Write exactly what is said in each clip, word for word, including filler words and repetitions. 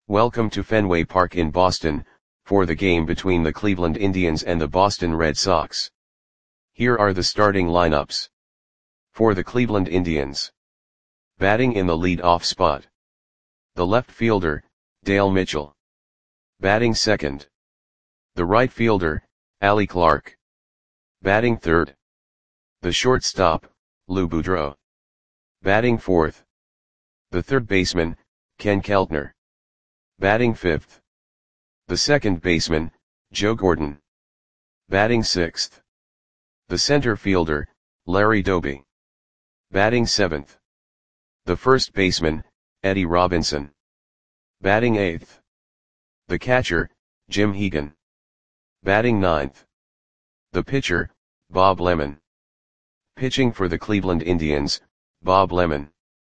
Welcome to Fenway Park in Boston, for the game between the Cleveland Indians and the Boston Red Sox. Here are the starting lineups. For the Cleveland Indians. Batting in the lead-off spot. The left fielder, Dale Mitchell. Batting second. The right fielder, Allie Clark. Batting third. The shortstop, Lou Boudreau. Batting fourth. The third baseman, Ken Keltner. Batting fifth. The second baseman, Joe Gordon. Batting sixth. The center fielder, Larry Doby. Batting seventh. The first baseman, Eddie Robinson. Batting eighth. The catcher, Jim Hegan. Batting ninth. The pitcher, Bob Lemon. Pitching for the Cleveland Indians, Bob Lemon.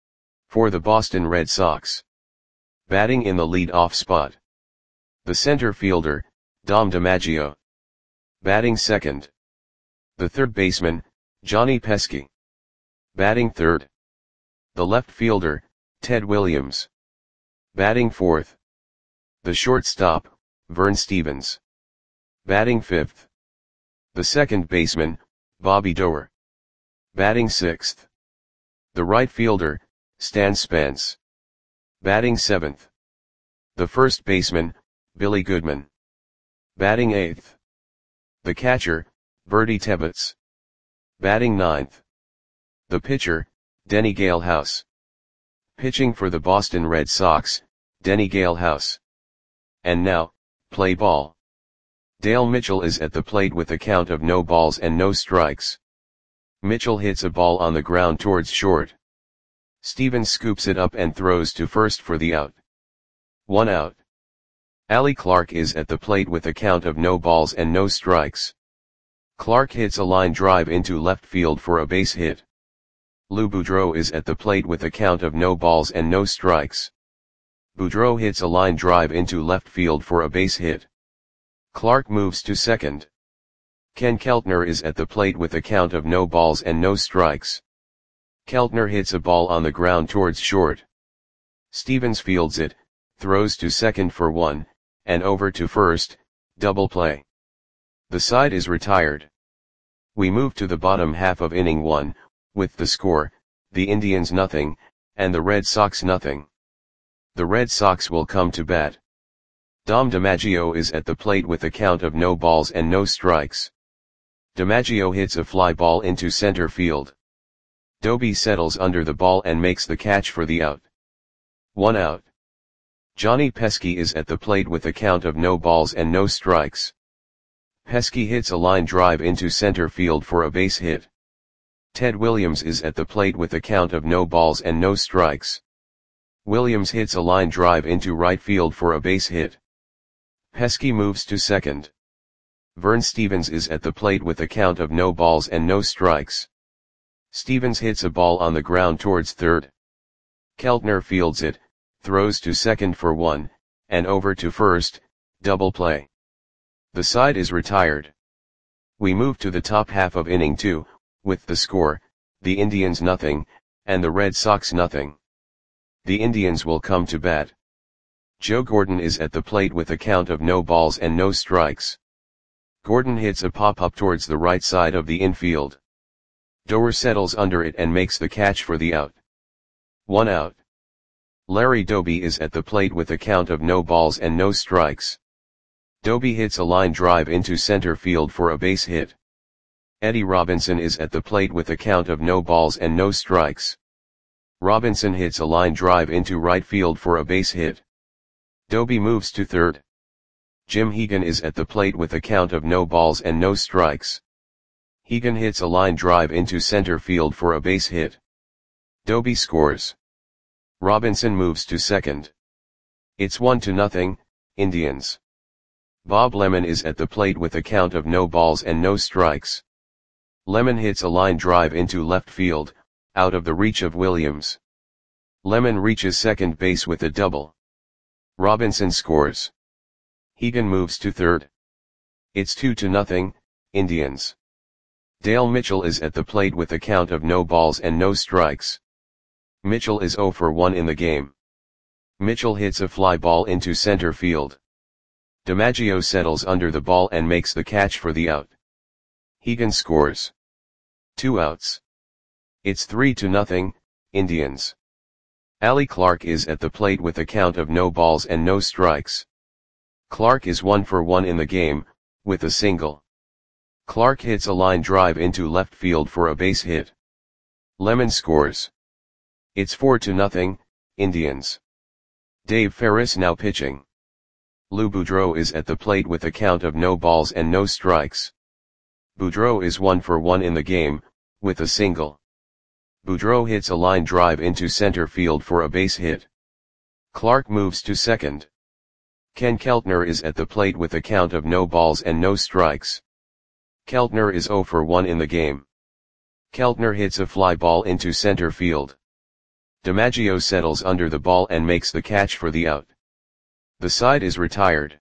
For the Boston Red Sox. Batting in the lead-off spot. The center fielder, Dom DiMaggio. Batting second. The third baseman, Johnny Pesky. Batting third. The left fielder, Ted Williams. Batting fourth. The shortstop, Vern Stevens. Batting fifth. The second baseman, Bobby Doerr. Batting sixth. The right fielder, Stan Spence. Batting seventh. The first baseman, Billy Goodman. Batting eighth. The catcher, Bertie Tebbetts. Batting ninth. The pitcher, Denny Galehouse. Pitching for the Boston Red Sox, Denny Galehouse. And now, play ball. Dale Mitchell is at the plate with a count of no balls and no strikes. Mitchell hits a ball on the ground towards short. Stevens scoops it up and throws to first for the out. One out. Allie Clark is at the plate with a count of no balls and no strikes. Clark hits a line drive into left field for a base hit. Lou Boudreau is at the plate with a count of no balls and no strikes. Boudreau hits a line drive into left field for a base hit. Clark moves to second. Ken Keltner is at the plate with a count of no balls and no strikes. Keltner hits a ball on the ground towards short. Stevens fields it, throws to second for one, and over to first, double play. The side is retired. We move to the bottom half of inning one, with the score, the Indians nothing, and the Red Sox nothing. The Red Sox will come to bat. Dom DiMaggio is at the plate with a count of no balls and no strikes. DiMaggio hits a fly ball into center field. Doby settles under the ball and makes the catch for the out. One out. Johnny Pesky is at the plate with a count of no balls and no strikes. Pesky hits a line drive into center field for a base hit. Ted Williams is at the plate with a count of no balls and no strikes. Williams hits a line drive into right field for a base hit. Pesky moves to second. Vern Stevens is at the plate with a count of no balls and no strikes. Stevens hits a ball on the ground towards third. Keltner fields it, throws to second for one, and over to first, double play. The side is retired. We move to the top half of inning two, with the score, the Indians nothing, and the Red Sox nothing. The Indians will come to bat. Joe Gordon is at the plate with a count of no balls and no strikes. Gordon hits a pop-up towards the right side of the infield. Doerr settles under it and makes the catch for the out. One out. Larry Doby is at the plate with a count of no balls and no strikes. Doby hits a line drive into center field for a base hit. Eddie Robinson is at the plate with a count of no balls and no strikes. Robinson hits a line drive into right field for a base hit. Doby moves to third. Jim Hegan is at the plate with a count of no balls and no strikes. Hegan hits a line drive into center field for a base hit. Doby scores. Robinson moves to second. It's one to nothing, Indians. Bob Lemon is at the plate with a count of no balls and no strikes. Lemon hits a line drive into left field, out of the reach of Williams. Lemon reaches second base with a double. Robinson scores. Hegan moves to third. It's two to nothing, Indians. Dale Mitchell is at the plate with a count of no balls and no strikes. Mitchell is zero for one in the game. Mitchell hits a fly ball into center field. DiMaggio settles under the ball and makes the catch for the out. Hegan scores. Two outs. It's three to nothing, Indians. Ali Clark is at the plate with a count of no balls and no strikes. Clark is one for one in the game, with a single. Clark hits a line drive into left field for a base hit. Lemon scores. It's four to nothing, Indians. Dave Ferris now pitching. Lou Boudreau is at the plate with a count of no balls and no strikes. Boudreau is one for one in the game, with a single. Boudreau hits a line drive into center field for a base hit. Clark moves to second. Ken Keltner is at the plate with a count of no balls and no strikes. Keltner is zero for one in the game. Keltner hits a fly ball into center field. DiMaggio settles under the ball and makes the catch for the out. The side is retired.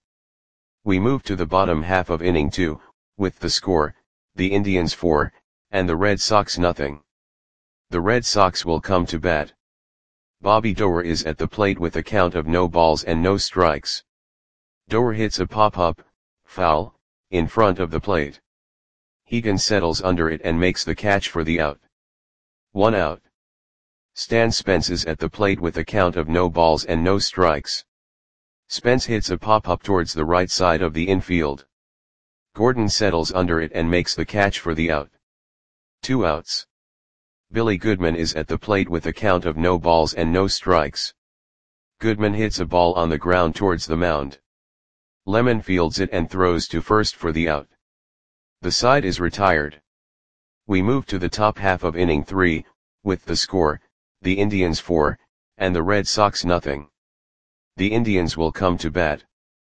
We move to the bottom half of inning two, with the score, the Indians four, and the Red Sox nothing. The Red Sox will come to bat. Bobby Doerr is at the plate with a count of no balls and no strikes. Doerr hits a pop-up, foul, in front of the plate. Hegan settles under it and makes the catch for the out. One out. Stan Spence is at the plate with a count of no balls and no strikes. Spence hits a pop-up towards the right side of the infield. Gordon settles under it and makes the catch for the out. Two outs. Billy Goodman is at the plate with a count of no balls and no strikes. Goodman hits a ball on the ground towards the mound. Lemon fields it and throws to first for the out. The side is retired. We move to the top half of inning three, with the score, the Indians four, and the Red Sox nothing. The Indians will come to bat.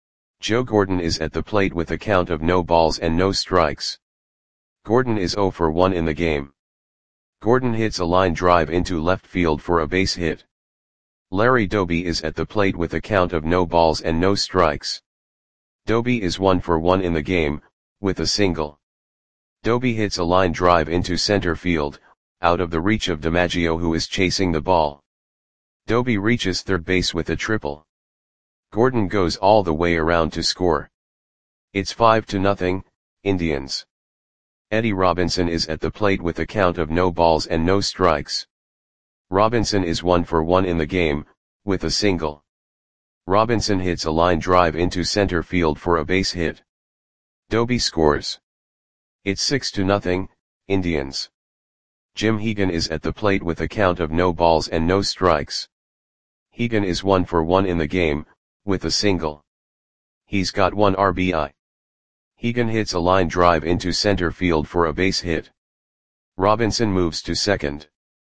Joe Gordon is at the plate with a count of no balls and no strikes. Gordon is zero for one in the game. Gordon hits a line drive into left field for a base hit. Larry Doby is at the plate with a count of no balls and no strikes. Doby is one for one in the game, with a single. Doby hits a line drive into center field, out of the reach of DiMaggio who is chasing the ball. Doby reaches third base with a triple. Gordon goes all the way around to score. It's five to nothing, Indians. Eddie Robinson is at the plate with a count of no balls and no strikes. Robinson is one for one in the game, with a single. Robinson hits a line drive into center field for a base hit. Doby scores. It's six to nothing, Indians. Jim Hegan is at the plate with a count of no balls and no strikes. Hegan is one for one in the game, with a single. He's got one R B I. Hegan hits a line drive into center field for a base hit. Robinson moves to second.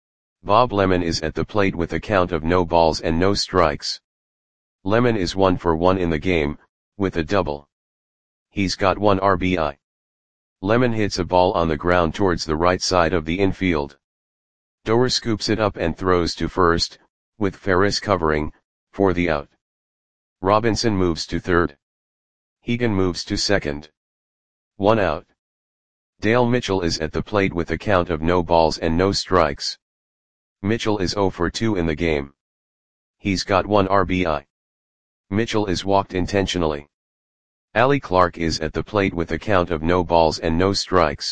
Bob Lemon is at the plate with a count of no balls and no strikes. Lemon is one for one in the game, with a double. He's got one R B I. Lemon hits a ball on the ground towards the right side of the infield. Doerr scoops it up and throws to first, with Ferris covering, for the out. Robinson moves to third. Hegan moves to second. One out. Dale Mitchell is at the plate with a count of no balls and no strikes. Mitchell is zero for two in the game. He's got one R B I. Mitchell is walked intentionally. Ali Clark is at the plate with a count of no balls and no strikes.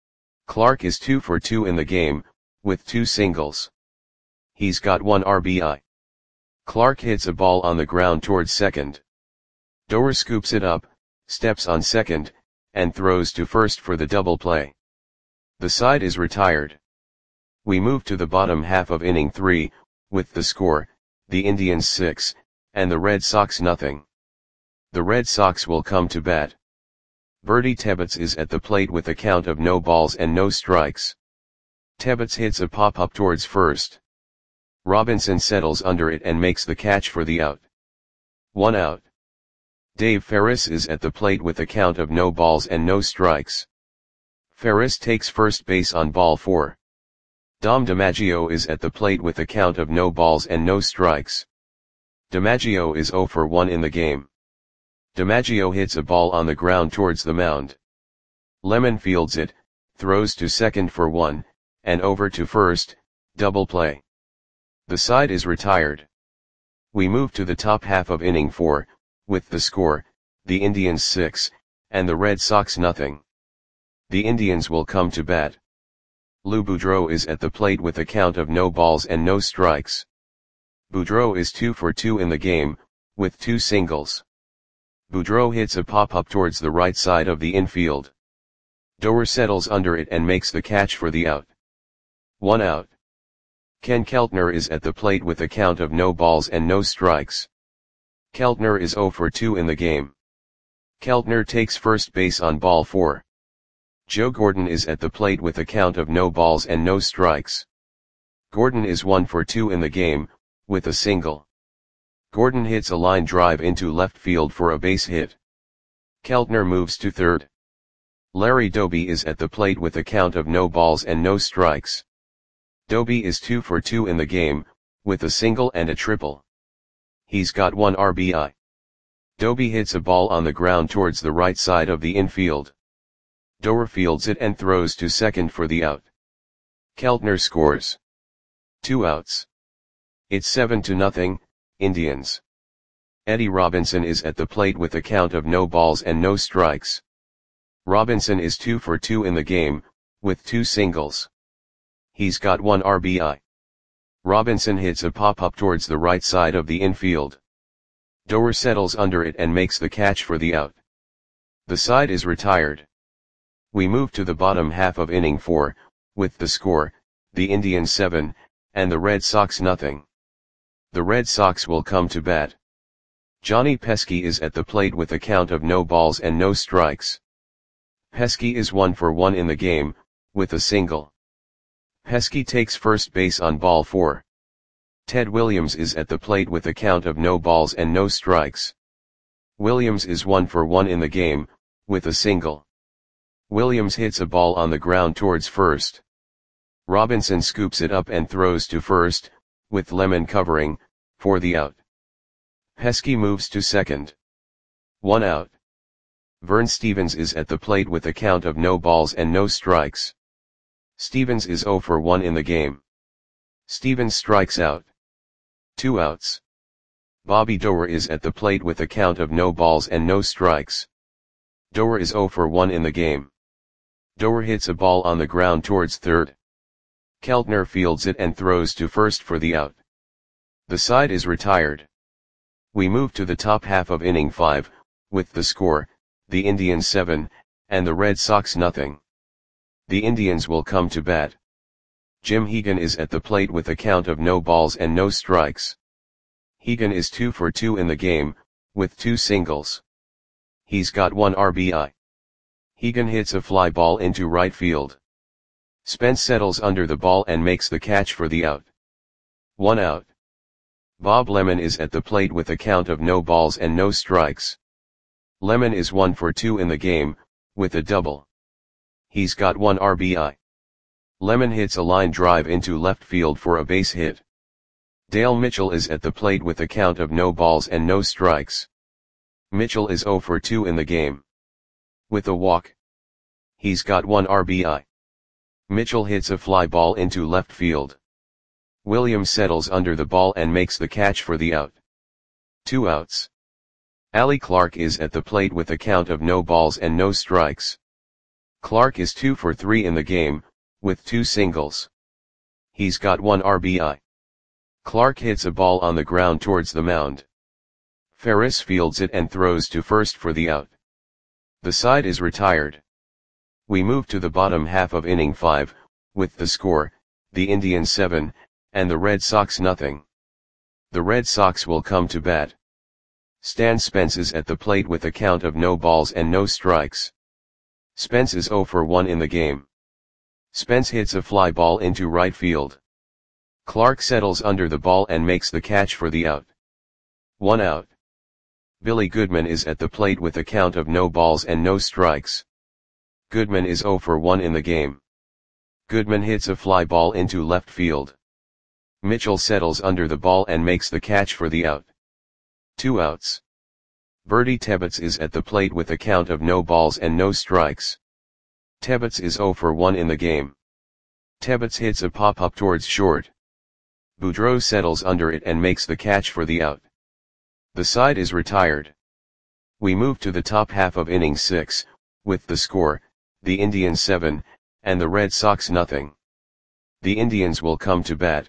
Clark is two for two in the game, with two singles. He's got one R B I. Clark hits a ball on the ground towards second. Doerr scoops it up, steps on second, and throws to first for the double play. The side is retired. We move to the bottom half of inning three, with the score, the Indians six, and the Red Sox nothing. The Red Sox will come to bat. Bertie Tebbetts is at the plate with a count of no balls and no strikes. Tebbetts hits a pop-up towards first. Robinson settles under it and makes the catch for the out. One out. Dave Ferris is at the plate with a count of no balls and no strikes. Ferris takes first base on ball four. Dom DiMaggio is at the plate with a count of no balls and no strikes. DiMaggio is zero for one in the game. DiMaggio hits a ball on the ground towards the mound. Lemon fields it, throws to second for one, and over to first, double play. The side is retired. We move to the top half of inning four, with the score, the Indians six, and the Red Sox nothing. The Indians will come to bat. Lou Boudreau is at the plate with a count of no balls and no strikes. Boudreau is two for two in the game, with two singles. Boudreau hits a pop-up towards the right side of the infield. Doer settles under it and makes the catch for the out. One out. Ken Keltner is at the plate with a count of no balls and no strikes. Keltner is zero for two in the game. Keltner takes first base on ball four. Joe Gordon is at the plate with a count of no balls and no strikes. Gordon is one for two in the game, with a single. Gordon hits a line drive into left field for a base hit. Keltner moves to third. Larry Doby is at the plate with a count of no balls and no strikes. Doby is two for two in the game, with a single and a triple. He's got one R B I. Doby hits a ball on the ground towards the right side of the infield. Doer fields it and throws to second for the out. Keltner scores. Two outs. It's seven to nothing, Indians. Eddie Robinson is at the plate with a count of no balls and no strikes. Robinson is two for two in the game, with two singles. He's got one R B I. Robinson hits a pop-up towards the right side of the infield. Doer settles under it and makes the catch for the out. The side is retired. We move to the bottom half of inning four, with the score, the Indians seven, and the Red Sox nothing. The Red Sox will come to bat. Johnny Pesky is at the plate with a count of no balls and no strikes. Pesky is one for one in the game, with a single. Pesky takes first base on ball four. Ted Williams is at the plate with a count of no balls and no strikes. Williams is one for one in the game, with a single. Williams hits a ball on the ground towards first. Robinson scoops it up and throws to first, with Lemon covering, for the out. Pesky moves to second. One out. Vern Stevens is at the plate with a count of no balls and no strikes. Stevens is zero for one in the game. Stevens strikes out. Two outs. Bobby Doer is at the plate with a count of no balls and no strikes. Doer is zero for one in the game. Doer hits a ball on the ground towards third. Keltner fields it and throws to first for the out. The side is retired. We move to the top half of inning five, with the score, the Indians seven, and the Red Sox nothing. The Indians will come to bat. Jim Hegan is at the plate with a count of no balls and no strikes. Hegan is two for two in the game, with two singles. He's got one R B I. Hegan hits a fly ball into right field. Spence settles under the ball and makes the catch for the out. One out. Bob Lemon is at the plate with a count of no balls and no strikes. Lemon is one for two in the game, with a double. He's got one R B I. Lemon hits a line drive into left field for a base hit. Dale Mitchell is at the plate with a count of no balls and no strikes. Mitchell is zero for two in the game. With a walk. He's got one R B I. Mitchell hits a fly ball into left field. Williams settles under the ball and makes the catch for the out. Two outs. Allie Clark is at the plate with a count of no balls and no strikes. Clark is two for three in the game, with two singles. He's got one R B I. Clark hits a ball on the ground towards the mound. Ferris fields it and throws to first for the out. The side is retired. We move to the bottom half of inning five, with the score, the Indians seven, and the Red Sox nothing. The Red Sox will come to bat. Stan Spence is at the plate with a count of no balls and no strikes. Spence is zero for one in the game. Spence hits a fly ball into right field. Clark settles under the ball and makes the catch for the out. One out. Billy Goodman is at the plate with a count of no balls and no strikes. Goodman is zero for one in the game. Goodman hits a fly ball into left field. Mitchell settles under the ball and makes the catch for the out. Two outs. Bertie Tebbets is at the plate with a count of no balls and no strikes. Tebbets is zero for one in the game. Tebbets hits a pop-up towards short. Boudreau settles under it and makes the catch for the out. The side is retired. We move to the top half of inning six, with the score, the Indians seven, and the Red Sox nothing. The Indians will come to bat.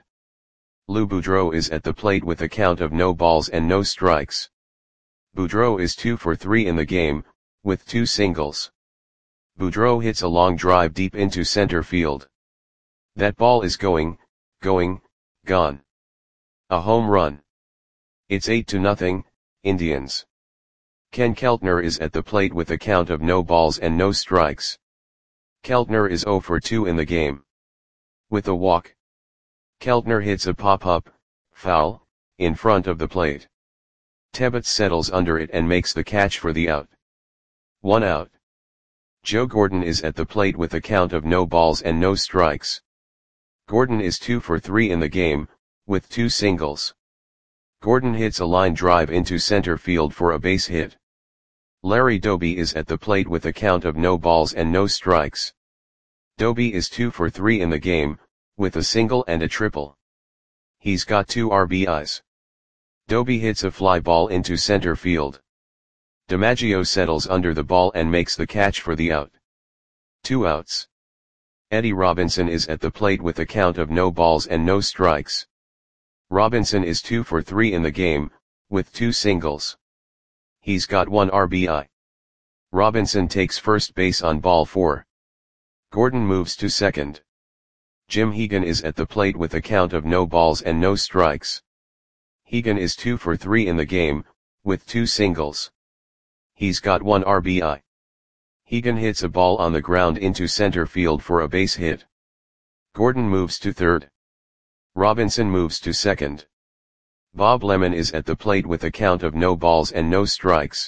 Lou Boudreau is at the plate with a count of no balls and no strikes. Boudreau is two for three in the game, with two singles. Boudreau hits a long drive deep into center field. That ball is going, going, gone. A home run. It's eight to nothing, Indians. Ken Keltner is at the plate with a count of no balls and no strikes. Keltner is zero for two in the game. With a walk. Keltner hits a pop-up, foul, in front of the plate. Tebbets settles under it and makes the catch for the out. One out. Joe Gordon is at the plate with a count of no balls and no strikes. Gordon is two for three in the game, with two singles. Gordon hits a line drive into center field for a base hit. Larry Doby is at the plate with a count of no balls and no strikes. Doby is two for three in the game, with a single and a triple. He's got two R B Is. Doby hits a fly ball into center field. DiMaggio settles under the ball and makes the catch for the out. Two outs. Eddie Robinson is at the plate with a count of no balls and no strikes. Robinson is two for three in the game, with two singles. He's got one R B I. Robinson takes first base on ball four. Gordon moves to second. Jim Hegan is at the plate with a count of no balls and no strikes. Hegan is two for three in the game, with two singles. He's got one R B I. Hegan hits a ball on the ground into center field for a base hit. Gordon moves to third. Robinson moves to second. Bob Lemon is at the plate with a count of no balls and no strikes.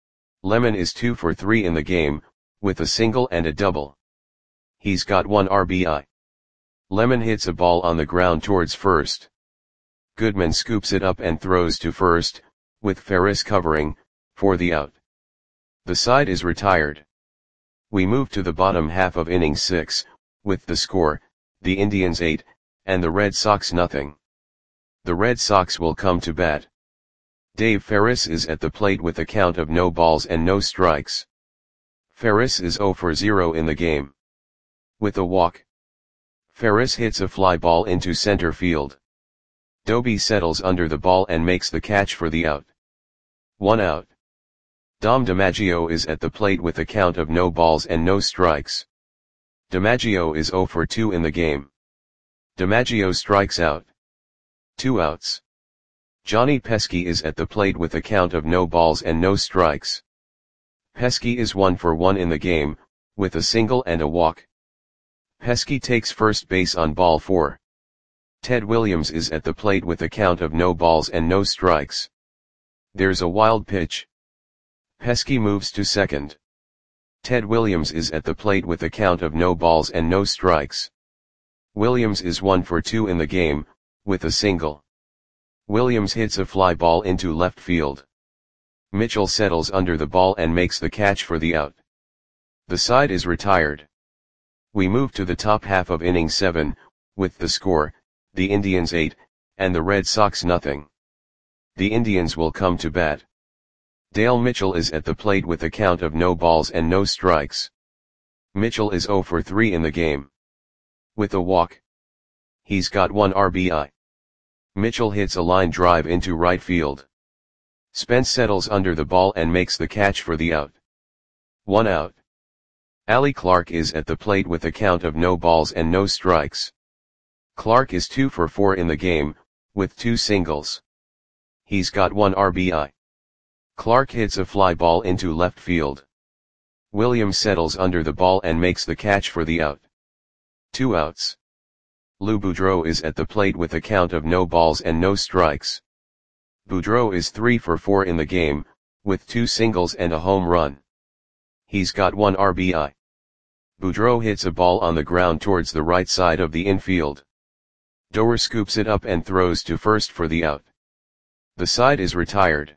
Lemon is two for three in the game, with a single and a double. He's got one R B I. Lemon hits a ball on the ground towards first. Goodman scoops it up and throws to first, with Ferris covering, for the out. The side is retired. We move to the bottom half of inning six, with the score, the Indians eight, and the Red Sox nothing. The Red Sox will come to bat. Dave Ferris is at the plate with a count of no balls and no strikes. Ferris is zero for zero in the game. With a walk. Ferris hits a fly ball into center field. Doby settles under the ball and makes the catch for the out. One out. Dom DiMaggio is at the plate with a count of no balls and no strikes. DiMaggio is zero for two in the game. DiMaggio strikes out. Two outs. Johnny Pesky is at the plate with a count of no balls and no strikes. Pesky is one for one in the game, with a single and a walk. Pesky takes first base on ball four. Ted Williams is at the plate with a count of no balls and no strikes. There's a wild pitch. Pesky moves to second. Ted Williams is at the plate with a count of no balls and no strikes. Williams is one for two in the game, with a single. Williams hits a fly ball into left field. Mitchell settles under the ball and makes the catch for the out. The side is retired. We move to the top half of inning seven, with the score, the Indians eight, and the Red Sox nothing. The Indians will come to bat. Dale Mitchell is at the plate with a count of no balls and no strikes. Mitchell is zero for three in the game. With a walk. He's got one R B I. Mitchell hits a line drive into right field. Spence settles under the ball and makes the catch for the out. One out. Allie Clark is at the plate with a count of no balls and no strikes. Clark is two for four in the game, with two singles. He's got one R B I. Clark hits a fly ball into left field. Williams settles under the ball and makes the catch for the out. Two outs. Lou Boudreau is at the plate with a count of no balls and no strikes. Boudreau is three for four in the game, with two singles and a home run. He's got one R B I. Boudreau hits a ball on the ground towards the right side of the infield. Doer scoops it up and throws to first for the out. The side is retired.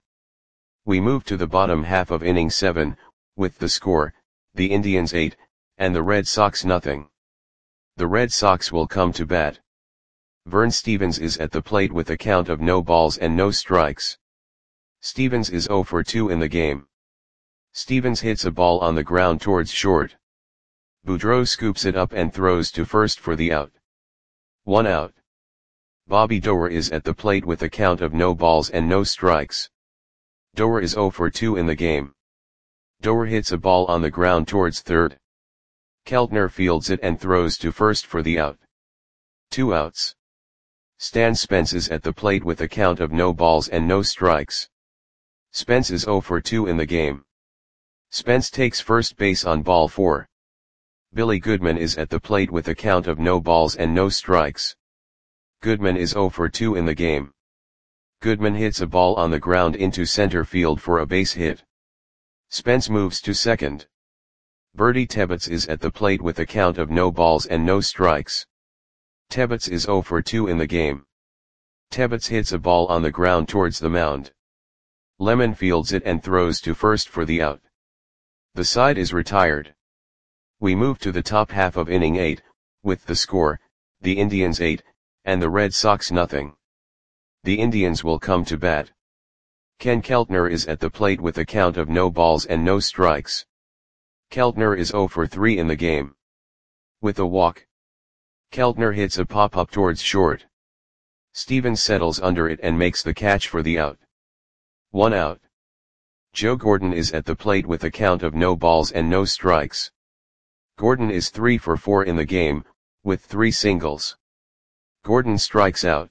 We move to the bottom half of inning seven, with the score, the Indians eight, and the Red Sox nothing. The Red Sox will come to bat. Vern Stevens is at the plate with a count of no balls and no strikes. Stevens is zero for two in the game. Stevens hits a ball on the ground towards short. Boudreau scoops it up and throws to first for the out. One out. Bobby Doerr is at the plate with a count of no balls and no strikes. Doerr is zero for two in the game. Doerr hits a ball on the ground towards third. Keltner fields it and throws to first for the out. Two outs. Stan Spence is at the plate with a count of no balls and no strikes. Spence is zero for two in the game. Spence takes first base on ball four. Billy Goodman is at the plate with a count of no balls and no strikes. Goodman is zero for two in the game. Goodman hits a ball on the ground into center field for a base hit. Spence moves to second. Bertie Tebbetts is at the plate with a count of no balls and no strikes. Tebbetts is zero for two in the game. Tebbetts hits a ball on the ground towards the mound. Lemon fields it and throws to first for the out. The side is retired. We move to the top half of inning eight, with the score, the Indians eight, and the Red Sox nothing. The Indians will come to bat. Ken Keltner is at the plate with a count of no balls and no strikes. Keltner is zero for three in the game. With a walk. Keltner hits a pop-up towards short. Stevens settles under it and makes the catch for the out. One out. Joe Gordon is at the plate with a count of no balls and no strikes. Gordon is three for four in the game, with three singles. Gordon strikes out.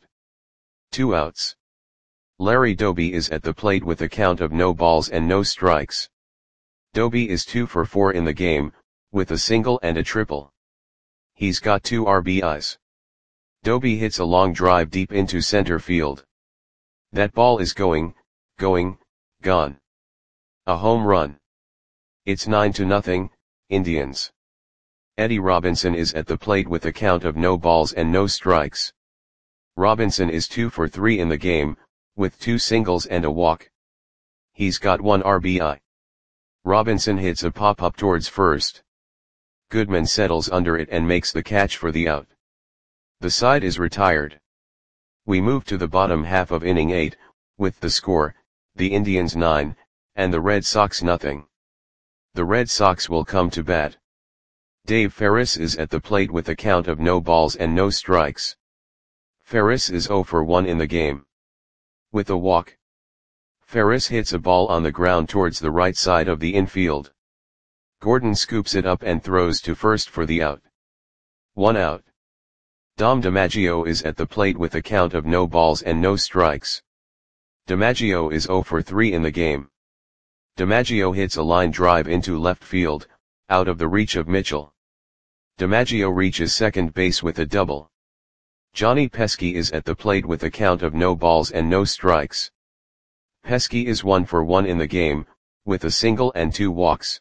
Two outs. Larry Doby is at the plate with a count of no balls and no strikes. Doby is two for four in the game, with a single and a triple. He's got two R B Is. Doby hits a long drive deep into center field. That ball is going, going, gone. A home run. It's nine to nothing, Indians. Eddie Robinson is at the plate with a count of no balls and no strikes. Robinson is two for three in the game, with two singles and a walk. He's got one R B I. Robinson hits a pop-up towards first. Goodman settles under it and makes the catch for the out. The side is retired. We move to the bottom half of inning eight, with the score, the Indians nine, and the Red Sox nothing. The Red Sox will come to bat. Dave Ferris is at the plate with a count of no balls and no strikes. Ferris is zero for one in the game. With a walk. Ferris hits a ball on the ground towards the right side of the infield. Gordon scoops it up and throws to first for the out. One out. Dom DiMaggio is at the plate with a count of no balls and no strikes. DiMaggio is zero for three in the game. DiMaggio hits a line drive into left field, out of the reach of Mitchell. DiMaggio reaches second base with a double. Johnny Pesky is at the plate with a count of no balls and no strikes. Pesky is one for one in the game, with a single and two walks.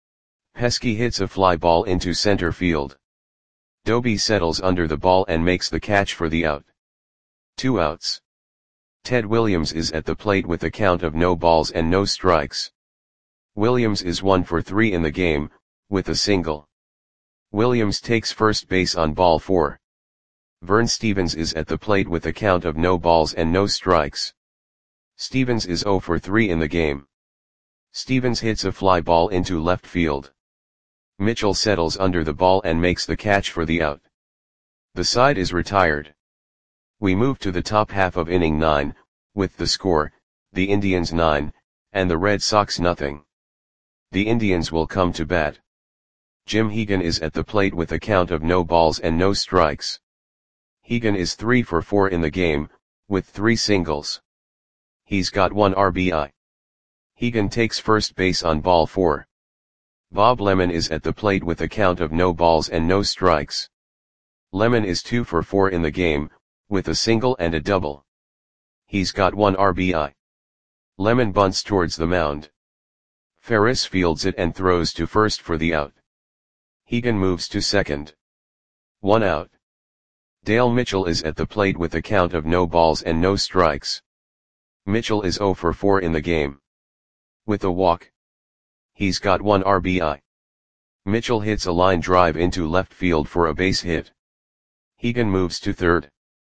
Pesky hits a fly ball into center field. Doby settles under the ball and makes the catch for the out. Two outs. Ted Williams is at the plate with a count of no balls and no strikes. Williams is one for three in the game, with a single. Williams takes first base on ball four. Vern Stevens is at the plate with a count of no balls and no strikes. Stevens is zero for three in the game. Stevens hits a fly ball into left field. Mitchell settles under the ball and makes the catch for the out. The side is retired. We move to the top half of inning nine, with the score, the Indians nine, and the Red Sox nothing. The Indians will come to bat. Jim Hegan is at the plate with a count of no balls and no strikes. Hegan is three for four in the game, with three singles. He's got one R B I. Hegan takes first base on ball four. Bob Lemon is at the plate with a count of no balls and no strikes. Lemon is two for four in the game, with a single and a double. He's got one R B I. Lemon bunts towards the mound. Ferris fields it and throws to first for the out. Hegan moves to second. One out. Dale Mitchell is at the plate with a count of no balls and no strikes. Mitchell is zero for four in the game. With a walk. He's got one R B I. Mitchell hits a line drive into left field for a base hit. Hegan moves to third.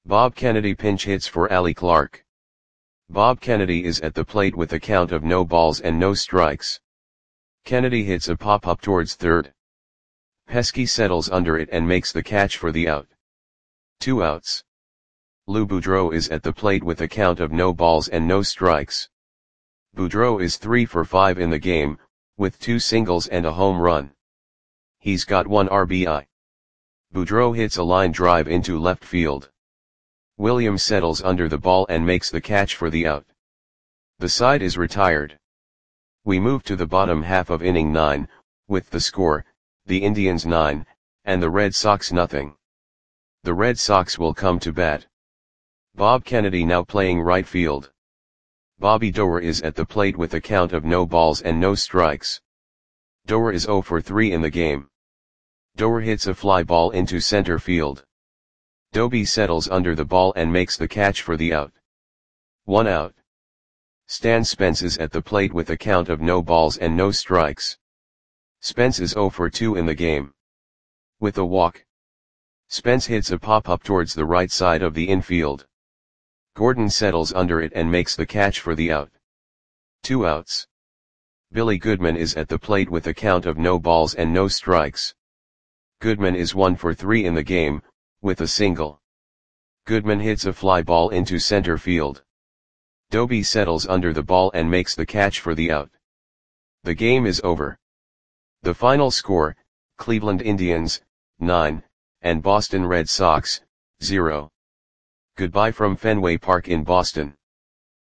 Bob Kennedy pinch hits for Ali Clark. Bob Kennedy is at the plate with a count of no balls and no strikes. Kennedy hits a pop-up towards third. Pesky settles under it and makes the catch for the out. Two outs. Lou Boudreau is at the plate with a count of no balls and no strikes. Boudreau is three for five in the game, with two singles and a home run. He's got one R B I. Boudreau hits a line drive into left field. Williams settles under the ball and makes the catch for the out. The side is retired. We move to the bottom half of inning nine, with the score, the Indians nine, and the Red Sox nothing. The Red Sox will come to bat. Bob Kennedy now playing right field. Bobby Doerr is at the plate with a count of no balls and no strikes. Doerr is zero for three in the game. Doerr hits a fly ball into center field. Doby settles under the ball and makes the catch for the out. One out. Stan Spence is at the plate with a count of no balls and no strikes. Spence is zero for two in the game. With a walk. Spence hits a pop-up towards the right side of the infield. Gordon settles under it and makes the catch for the out. Two outs. Billy Goodman is at the plate with a count of no balls and no strikes. Goodman is one for three in the game, with a single. Goodman hits a fly ball into center field. Doby settles under the ball and makes the catch for the out. The game is over. The final score, Cleveland Indians, nine, and Boston Red Sox, zero. Goodbye from Fenway Park in Boston.